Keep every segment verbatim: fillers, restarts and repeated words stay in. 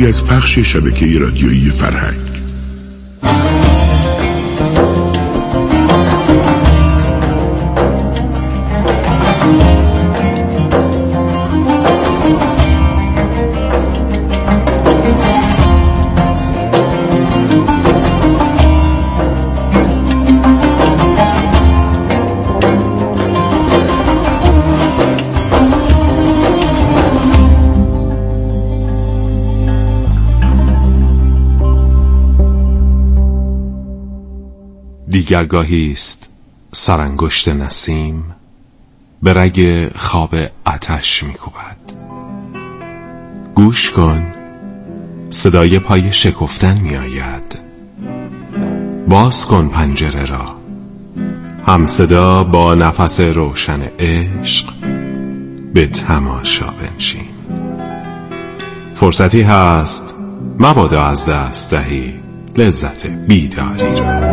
کاری از پخش شبکه رادیویی فرهنگ. دیگرگاهی است سرانگشت نسیم به رگ خواب آتش می‌کوبد. گوش کن، صدای پای شکفتن می‌آید. باز کن پنجره را، هم صدا با نفس روشن عشق به تماشا بنشین. فرصتی هست مبادا از دست دهی لذت بیداری را.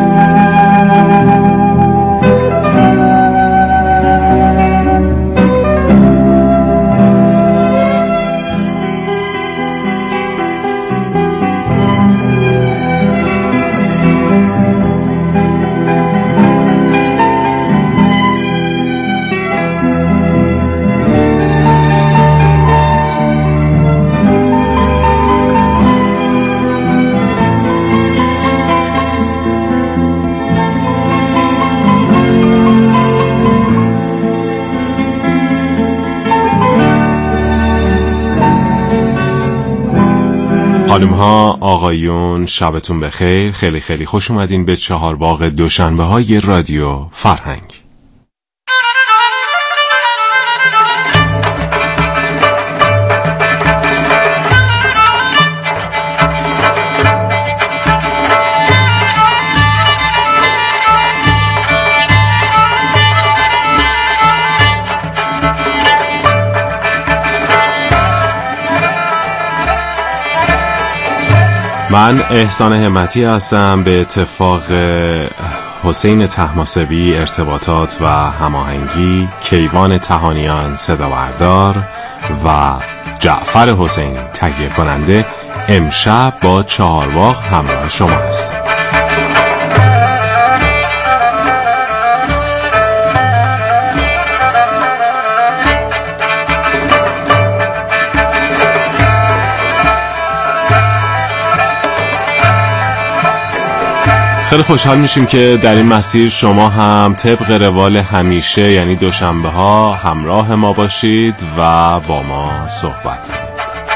خانم ها، آقایون، شبتون بخیر. خیلی خیلی خوش اومدین به چهارباغ دوشنبه های رادیو فرهنگ. من احسان همتی هستم. به اتفاق حسین طهماسبی ارتباطات و هماهنگی، کیوان طهانیان صدابردار و جعفر حسینی تهیه کننده، امشب با چهارباغ همراه شما هستیم. خیلی خوشحال میشیم که در این مسیر شما هم طبق روال همیشه، یعنی دوشنبه ها، همراه ما باشید و با ما صحبت کنید.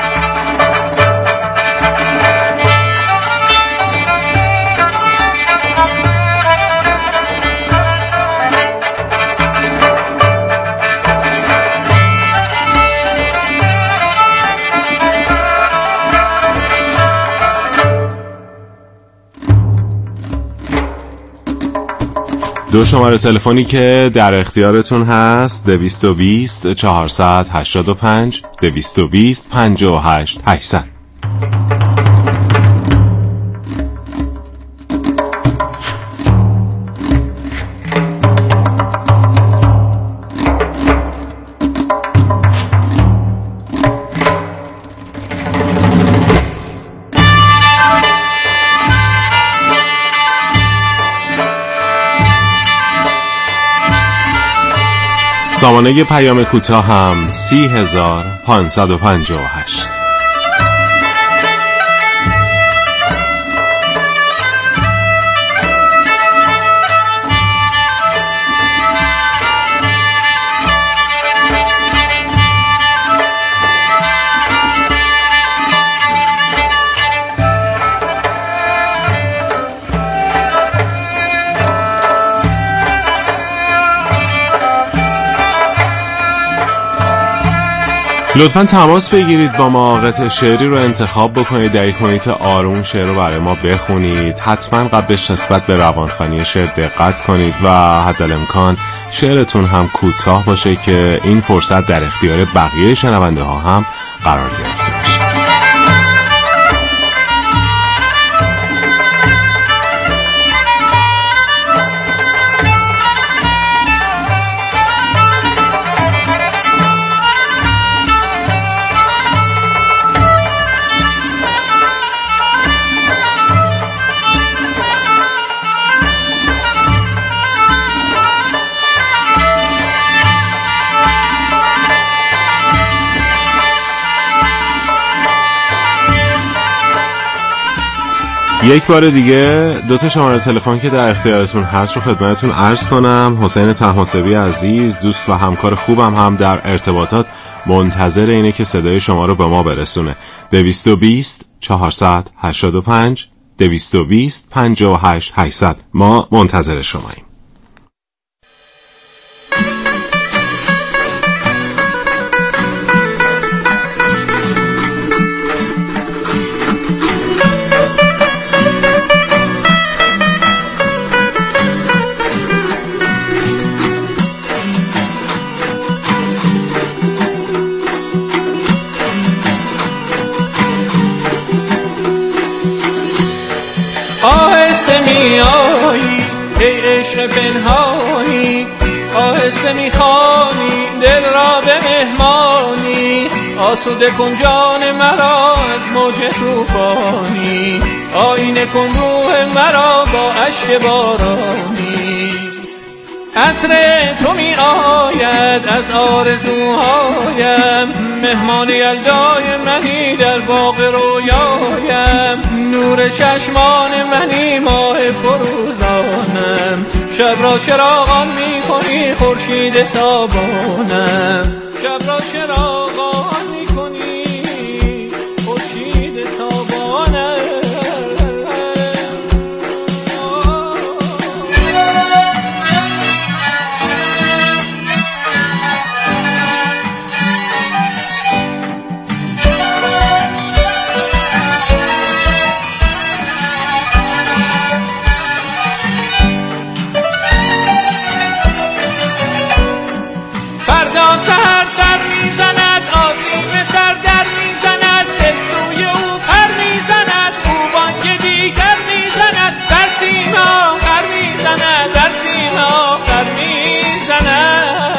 دو شماره تلفنی که در اختیارتون هست: دویست و بیست چهارصد هشتاد و پنج، دویست و بیست پنجاه و هشت هشتصد. سامانه پیام کوتاه هم سی هزار پانصد و پنجاه و هشت. لطفاً تماس بگیرید با ما، قطعه شعری رو انتخاب بکنید، در یک محیط آروم شعر رو برای ما بخونید. حتما قبلش نسبت به روانخوانی شعر دقت کنید و حدالامکان شعرتون هم کوتاه باشه که این فرصت در اختیار بقیه شنونده ها هم قرار گرفته باشه. یک بار دیگه دو تا شماره تلفن که در اختیارتون هست رو خدمتتون عرض کنم. حسین طهماسبی عزیز، دوست و همکار خوبم، هم در ارتباطات منتظر اینه که صدای شما رو به ما برسونه. دویست و بیست چهارصد و هشتاد و پنج دویست و بیست پنجاه و هشت هشتصد. ما منتظر شماییم. میایی ای عشق پنهانی، آهسته میخوانی دل را به مهمانی، آسوده کن جان مرا از موج طوفانی، آینه کن روح مرا با اشک بارانی. عطر تو می آید از آرزوهایم، مهمان یلدای منی در باغ رویایم، نور چشمان منی ماه فروزانم، شب را چراغان می کنی خورشید تابانم، شب را چراغان می کنی خورشید تابانم. سهر سر میزند آسیم سر در میزند، دل سوی او پر میزند، او بانگ دیگر میزند، در سیما خر میزند، در سیما خر میزند.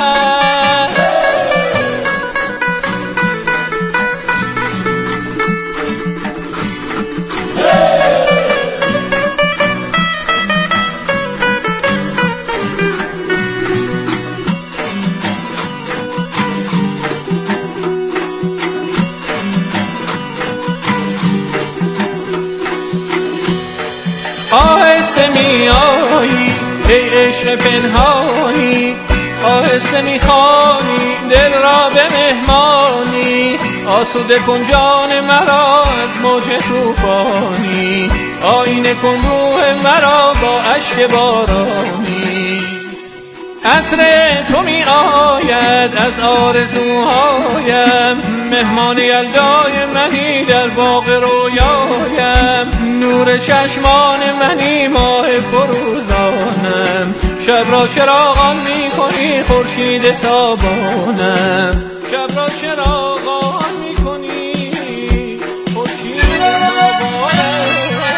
آهسته میایی ای عشق پنهانی، آهسته میخوانی دل را به مهمانی، آسوده کن جان مرا از موج طوفانی، آینه کن روح مرا با اشک بارانی. عطر تو می آید از آرزوهایم، مهمان یلدای منی در باغ رویایم، نور چشمان منی ماه فروزانم، شب را چراغان می کنی خورشید تابانم، شب را چراغان می کنی خورشید تابانم.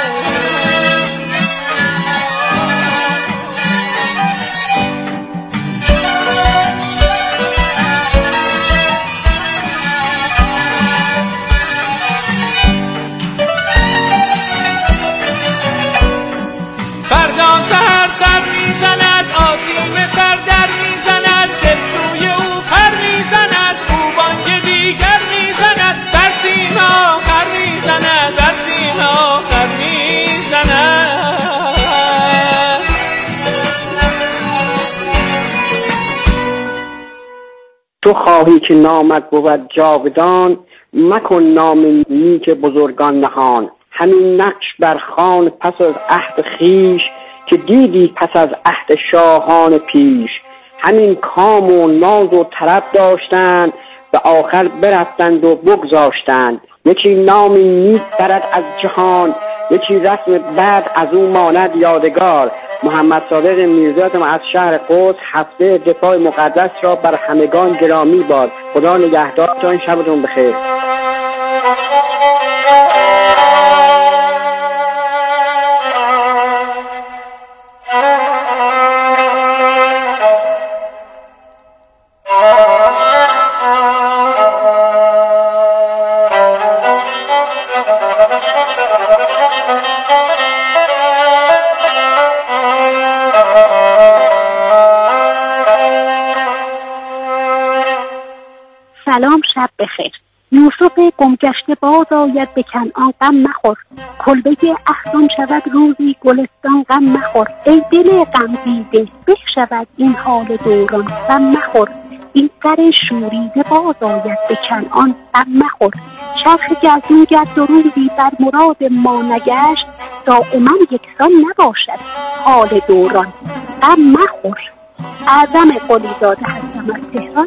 فردا سهر سر میزند آسیم سر در میزند، دل سوی او پر میزند، او بانگ دیگر میزند، در سیما خر میزند، در سیما خر میزند. تو خواهی که نامت بود جاودان، مکن نام نیک بزرگان نهان، همین نقش بر خوان پس از عهد خیش، که دیدی پس از عهد شاهان پیش، همین کام و ناز و طرب داشتند، به آخر برفتند و بگذاشتند، یکی نام نیک برد از جهان، یکی رسم بعد از او ماند یادگار. محمد صادق میرزا از شهر قدس هفته دفاع مقدس را بر همگان گرامی باد. خدا نگهدارتان، شبتون بخیر. سلام، شب بخیر. یوسف گمگشته باز آید به کنعان غم مخور، کلبه احزان شود روزی گلستان غم مخور. ای دل غم دیده به شود این حال دوران غم مخور، این سر شوریده باز آید به کنعان غم مخور. چرخ گردون گرد و روزی بر مراد ما نگشت، دائما یکسان نباشد حال دوران غم مخور. اعظم قلیزاده هستم از تهران.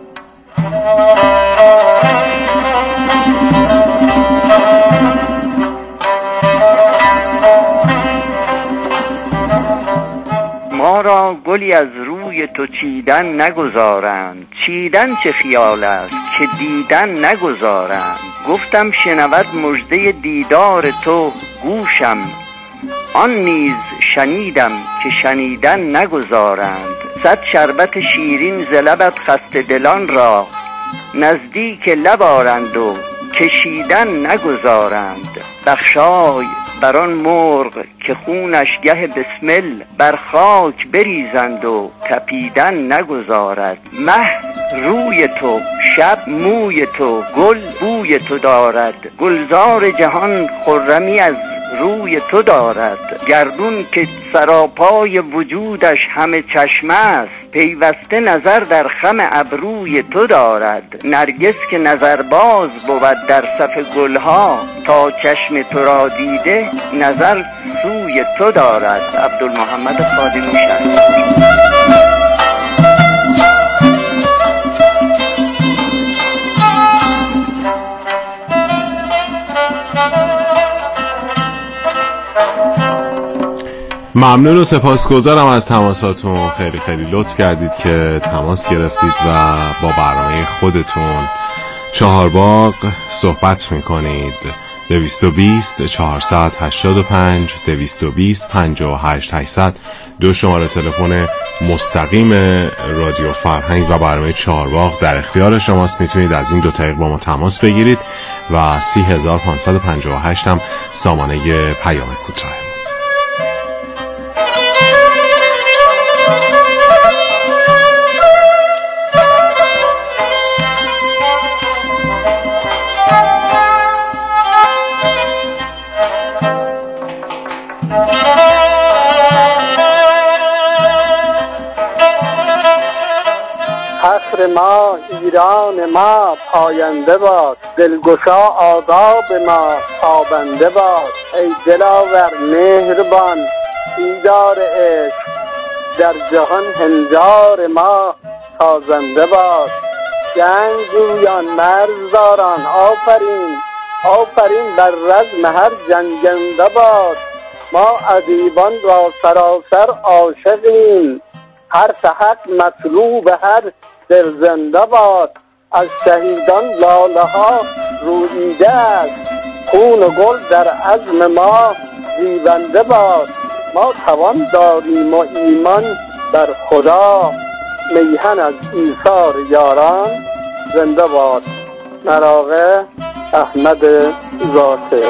ما را گلی از روی تو چیدن نگذارند، چیدن چه خیال است که دیدن نگذارند. گفتم شنود مژده دیدار تو گوشم، آن نیز شنیدم که شنیدن نگذارند. صد شربت شیرین ز لبت خسته دلان را، نزدیک لب آرند و کشیدن نگذارند. بخشای بر آن مرغ که خونش گه بسمل، بر خاک بریزند و تپیدن نگذارد. مه روی تو، شب موی تو، گل بوی تو دارد. گلزار جهان خرمی از روی تو دارد. گردون که سراپای وجودش همه چشمه است، پیوسته نظر در خم ابروی تو دارد. نرگس که نظرباز بود در صف گلها، تا چشم تو را دیده نظر سوی تو دارد. عبدالمحمد خادمی شهر. ممنون و سپاسگزارم از تماساتون. خیلی خیلی لطف کردید که تماس گرفتید و با برنامه خودتون چهارباغ صحبت میکنید. دویست و بیست چهارصد هشتاد و پنج دویست و بیست پنجاه و هشت هشتصد دو شماره تلفن مستقیم رادیو فرهنگ و برنامه چهارباغ در اختیار شماست. میتونید از این دو طریق با ما تماس بگیرید و سی هزار پانصد و پنجاه و هشت هم سامانه پیام کوتاه. فخر ما ایران ما پاینده باد، دلگشا آداب ما تابنده باد. ای دلاور مهربان دیدار عشق، در جهان هنجار ما تازنده باد. جنگ جویان مرزداران آفرین، آفرین بر رزم هر جنگنده باد. ما ادیبان را سراسر عاشقیم، هر حق مطلوب هر دل زنده باد. از شهیدان لاله ها روییده است، خون و گل در عزم ما زیبنده باد. ما توان داریم و ایمان بر خدا، میهن از ایثار یاران زنده باد. مراغه احمد ذاکر.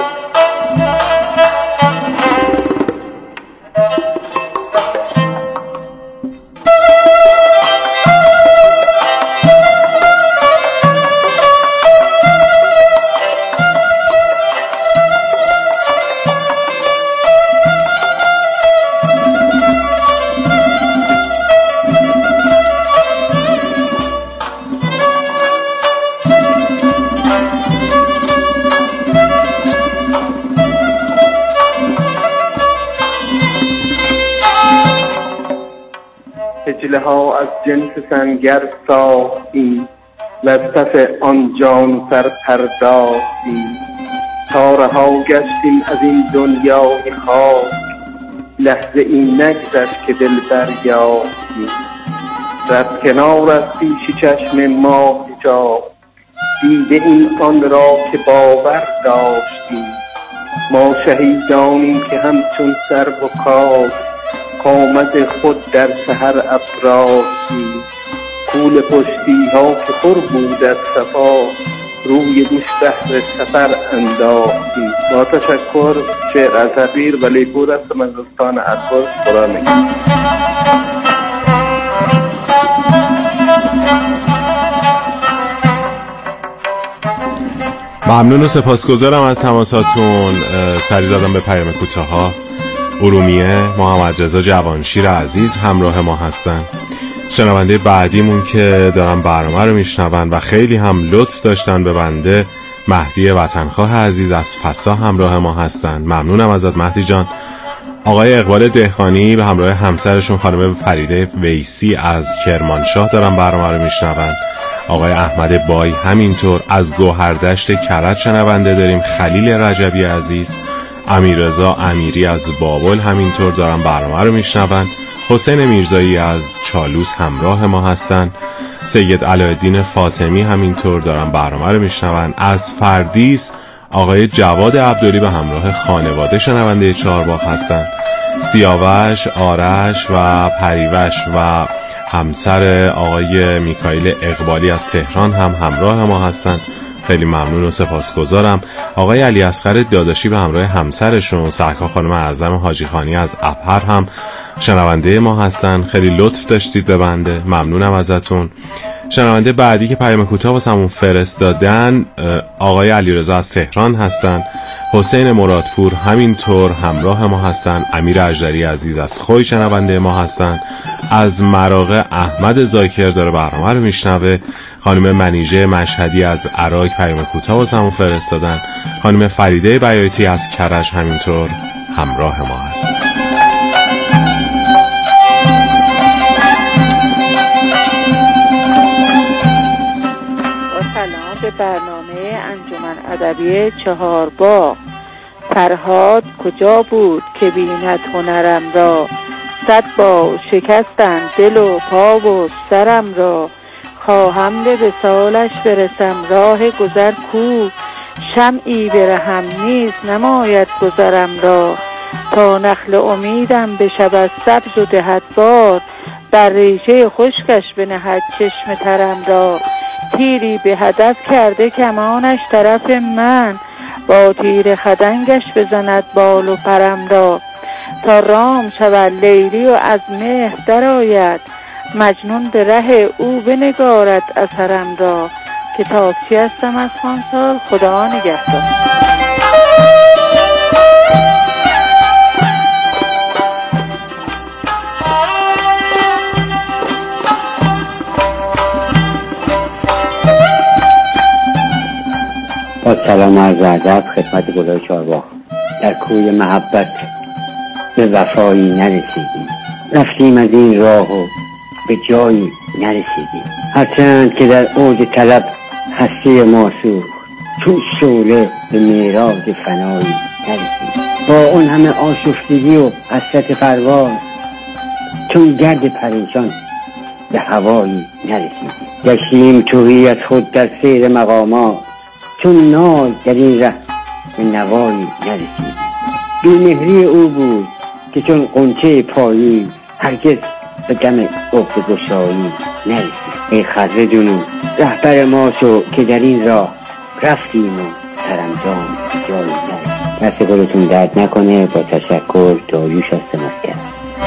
هجله ها از جنس سنگر ساختیم، لطف آن جان سر پرداختیم. تا رها گشتیم از این دنیای خاک، لحظه این نگذشت که دل بریافتیم. رد کنار از پیش چشم ما حجاب، دیده این آن را که باور داشتیم. ما شهیدانیم که همچون سر و کار، قامت خود در سحر افراشتیم. کول پشتی ها که پر بود از صفا، روی دوش بحر سفر انداختیم. با تشکر. شعر از حبیر ولی پور است از استان عباس قرآن. ممنون و سپاسگزارم از تماساتون. سری زدم به پیام کوتاها. ارومیه، محمد رضا جوانشیر عزیز همراه ما هستن. شنونده بعدیمون که دارن برنامه رو میشنون و خیلی هم لطف داشتن به بنده، مهدی وطنخواه عزیز از فسا همراه ما هستن. ممنونم ازت مهدی جان. آقای اقبال دهقانی به همراه همسرشون خانم فریده ویسی از کرمانشاه دارن برنامه رو میشنون. آقای احمد بای همینطور. از گوهردشت کرج شنونده داریم خلیل رجبی عزیز. امیررضا امیری از بابل همینطور دارن برنامه رو میشنون. حسین میرزایی از چالوس همراه ما هستن. سید علایالدین فاطمی همینطور دارن برنامه رو میشنون. از فردیس آقای جواد عبدولی به همراه خانواده شنونده چهارباغ هستن. سیاوش، آرش و پریوش و همسر آقای میکائیل اقبالی از تهران هم همراه ما هستن. خیلی ممنون و سپاسگزارم. آقای علی اصغر داداشی به همراه همسرشون سرکار خانم اعظم حاجی خانی از ابهر هم شنونده ما هستن. خیلی لطف داشتید به بنده، ممنونم ازتون. شنونده بعدی که پیام کوتاه واسمون فرستادن آقای علیرضا از تهران هستن. حسین مرادپور همینطور همراه ما هستن. امیر اژدری عزیز از خوی شنونده ما هستن. از مراغه احمد زاکر داره برنامه رو میشنوه. خانم منیژه مشهدی از عراق پیام کوتاه واسمون فرستادن. خانم فریده بیاتی از کرج همینطور همراه ما هستن. به برنامه انجمن ادبی چهارباغ. فرهاد کجا بود که بیند هنرم را، صد با شکستن دل و پا و سرم را، خواهم به وصالش برسم راه گذر کو، شمعی برهم نیز نماید گذرم را، تا نخل امیدم بشود از سبز و دهد بار، بر ریشه خشکش بنهد چشم ترم را، تیری به هدف کرده کمانش طرف من، با تیر خدنگش بزند بال و پرم را، تا رام شود لیلی و از مهر درآید، مجنون به ره او بنگارد اثرم را، کتابچی هستم از خانسار. خدا نگهدار. با سلام عرض ادب خدمت گلای چهارباغ. در کوی محبت به وفایی نرسیدیم، رفتیم از این راه و به جایی نرسیدیم، هرچند که در اوج طلب هستی ما سوخت، چون شعله به معراج فنایی نرسیدیم، با اون همه آشفتگی و حسرت پرواز، چون گرد پریشان به هوایی نرسیدیم، گشتیم تویی از خود در سیر مقامات، چون نای در این ره به نوایی نرسید. بی‌مهری او بود که چون غنچه پایی هرگز به دم عقده گشایی نرسید. ای خضر جنون رهبر ما شو که در این راه رفتیم و سرانجام جایی نرسید. دست گلتون درد نکنه. با تشکر، داریوش هستم از کرد.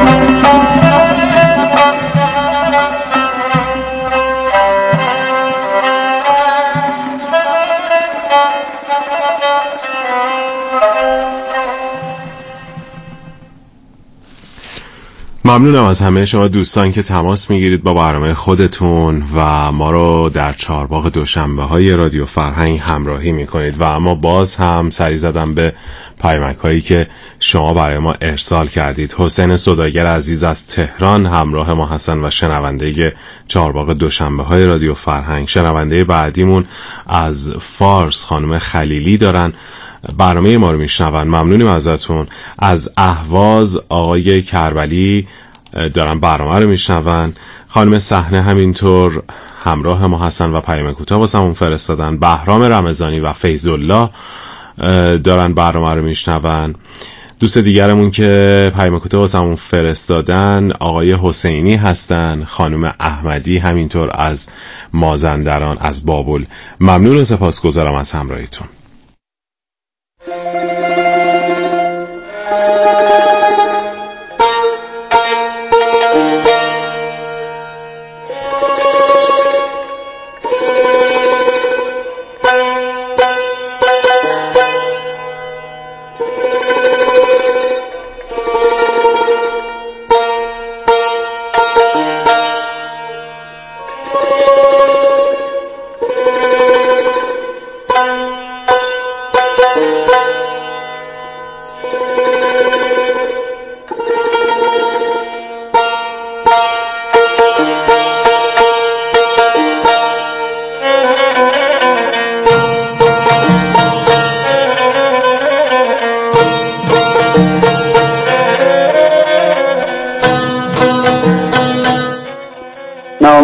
ممنونم از همه شما دوستان که تماس میگیرید با برنامه خودتون و ما رو در چهارباغ دوشنبه های رادیو فرهنگ همراهی میکنید. و اما باز هم سری زدم به پیامک هایی که شما برای ما ارسال کردید. حسین سوداگر عزیز از تهران همراه ما هستن و شنونده چهارباغ دوشنبه های رادیو فرهنگ. شنونده بعدیمون از فارس خانم خلیلی دارن برنامه ما رو میشنون. ممنونیم ازتون. از اهواز آقای کربلی دارن برنامه رو میشنون. خانم صحنه همینطور همراه ما هستن و پیام کوتاه واسمون فرستادن. بهرام رمضانی و فیض الله دارن برنامه رو میشنون. دوست دیگرمون که پیام کوتاه واسمون فرستادن آقای حسینی هستن. خانم احمدی همینطور از مازندران از بابل. ممنون و سپاسگزارم از همراهیتون.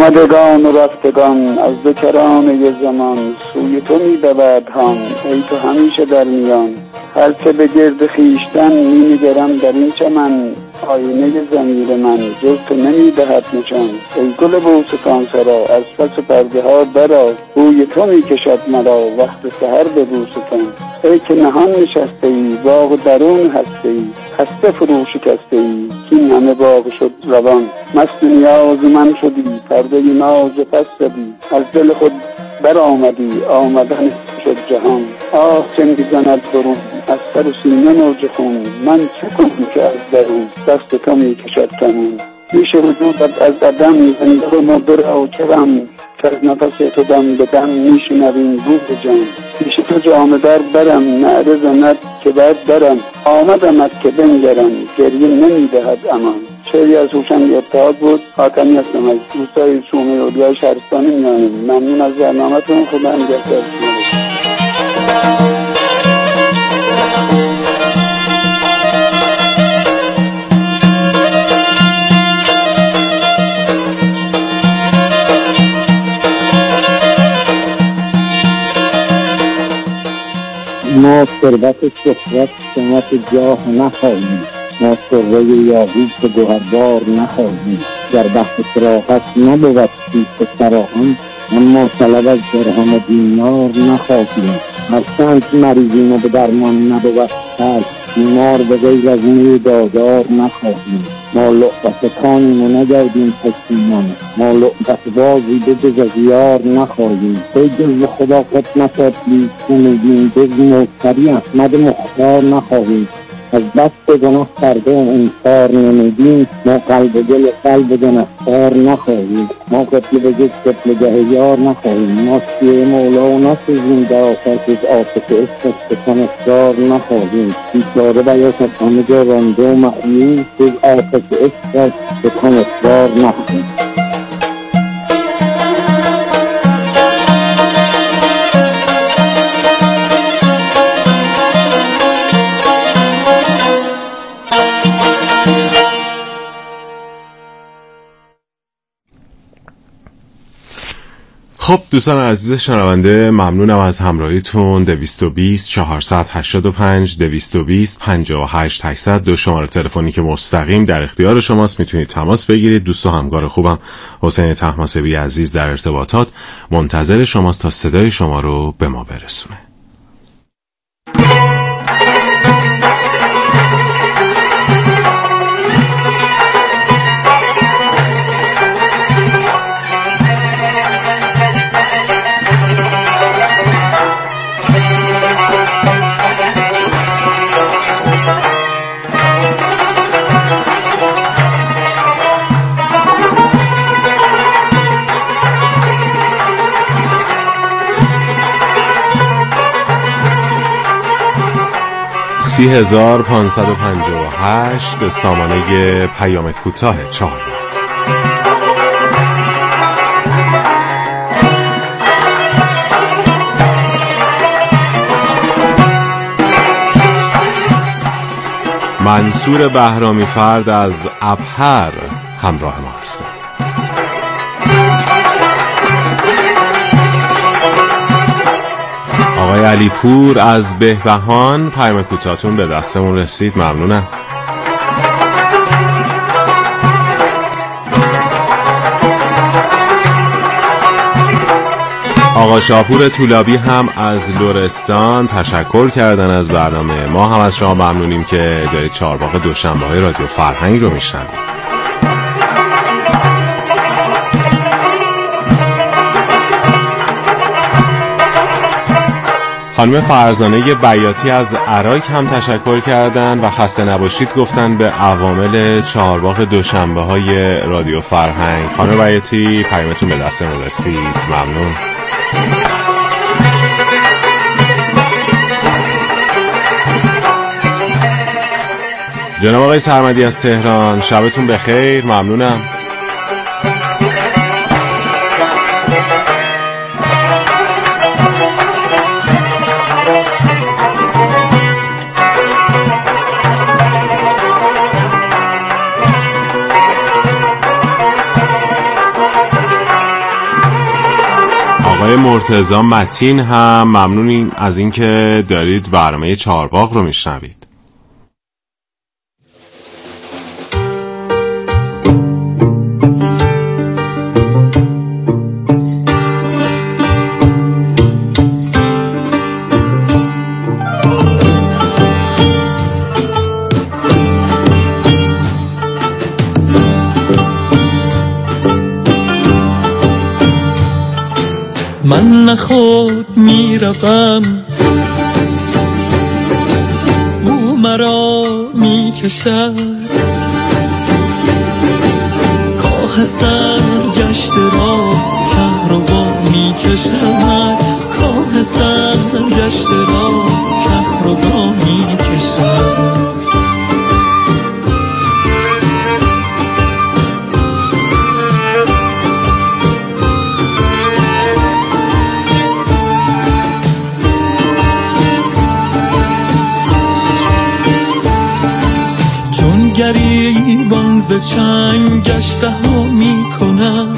آمدگان و رفتگان از دو کرانه زمان، سوی تو می دود هم ای تو همیشه در میان. هرچه به گرد خویشتن می نگرم در این چمن، آینه ضمیر من جز تو نمی دهد نشان. ای گل بوستان سرا از پس پرده ها برآ، بوی تو می کشد مرا وقت سحر به بوستان. ای که نهان نشسته ای باغ درون هسته ای، خسته فرو شکسته ای کین همه باغ شد روان. مست نیاز من شدی پرده ناز پس زدی، از دل خود بر آمدی آمدن شد جهان. آه چه می‌زند برون از سر و سینه موج خون، من چه کنم که از درون دست تو می کشد کمون. میشه وجودت از عدم زنده و مرده را چه غم، که از نفس تو دم به دم میشنویم روز جان. پیش تو جامه در برم نعره زند که بر درم، آمدمت که بنگرم گریه نمیدهد امان. شعری از هوشنگ اتحاد بود. حاتمی هستم از روستای سومه اولیا شهرستان میانه. ممنون از برنامه‌تون. خدا نگهدار. ما ثروت شهرت سمت جاه نخواهیم، ما سره یاقوت که گوهربار نخواهیم. در بحث فراغت نبود کیست فراهم، اما طلب از درهم و دینار نخواهیم. هرچند مریضیم و به درمان نبود خلق، بیمار به غیر از نیروی دادار نخواهیم. ما لعبت کانیم و نگردیم پشیمان، ما لعبت بازی به جز از یار نخواهیم. ای جز خدا خدمتت لیکنیم، جز مستری احمد مختار نخواهیم. از بس به گناه کرده انکار نمیدیم، ما قلب و دل قلب گنهکار نخواهیم. ما قتل به جز قتل گه یار نخواهیم. ما سیه مولا و نسوزیم در آخر جز آفت عشق سکن اصرار نخواهیم. بیچاره بیاشد همه جا رانده و معیوز، جز آفت عشق سکن اصرار نخواهیم. خب دوستان عزیز شنونده، ممنونم از همراهیتون. دویست و بیست چهارصد و هشتاد و پنج دویست و بیست پنجاه و هشت هشتصد دو شماره تلفنی که مستقیم در اختیار شماست، میتونید تماس بگیرید. دوست و همکار خوبم حسین طهماسبی عزیز در ارتباطات منتظر شماست تا صدای شما رو به ما برسونه. سی هزار پانصد و پنجاه و هشت سامانه پیام کوتاه چهار. منصور بهرامی فرد از ابهر همراه ما هستند. آقای علی پور از بهبهان، پیام کوتاهتون به دستمون رسید، ممنونم. آقا شاپور طولابی هم از لرستان تشکر کردن از برنامه. ما هم از شما ممنونیم که دارید چهارباغ دوشنبه های رادیو فرهنگ رو میشنوید. خانم فرزانه بیاتی از عراق هم تشکر کردن و خسته نباشید گفتن به عوامل چهارباغ دوشنبه های رادیو فرهنگ. خانم بیاتی پیامتون به دستمون رسید، ممنون. جناب آقای سرمدی از تهران، شبتون بخیر، ممنونم. آقای مرتضی متین هم ممنونیم از اینکه دارید برنامه چهارباغ رو میشنوید. من نخود میروم او مرا میکشد، کاه سرگشته را کهربا میکشد، کاه سرگشته را کهربا میکشد. گریبان ز چنگش رها می کنم،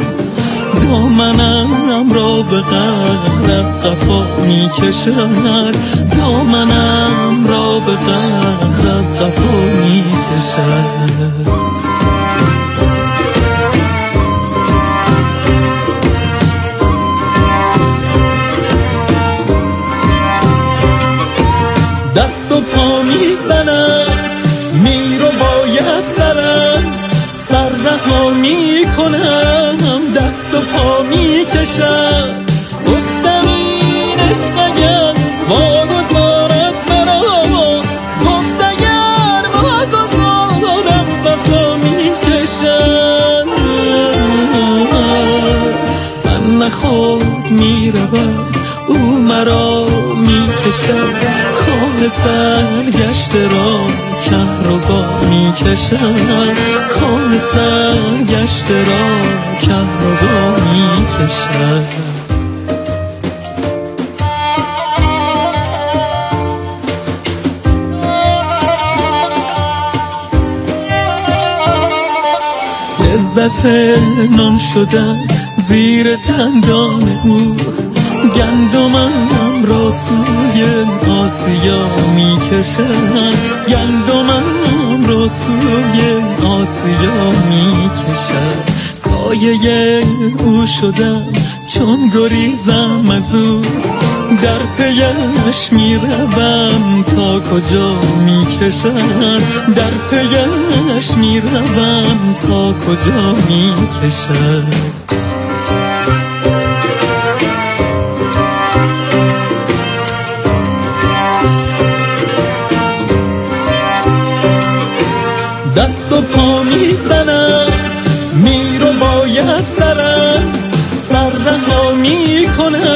دامنم را به قهر از قفا می کشد، دامنم را به قهر از قفا می کشد. دست و پا می زنم، می رو باید سرم، سر رها می کنم، دست و پا می کشم. گفتم این عشق اگر واگذارد مرا، گفت اگر واگذارم وفا می کشم. من نخود می روم او مرا می کشم، کاه سرگشته را کهربا می کشد، کاه سرگشته را کهربا می کشد. لذت نان شدن زیر دندان او، گندمم را سوی آسیا می کشد، گندمم را سوی آسیا می کشد. سایه او شدم چون گریزم از او، در پیش می روم تا کجا می کشد، در پیش می روم تا کجا می کشد. دست و پا می زنم، می رو باید سرم، سر رها می کنم،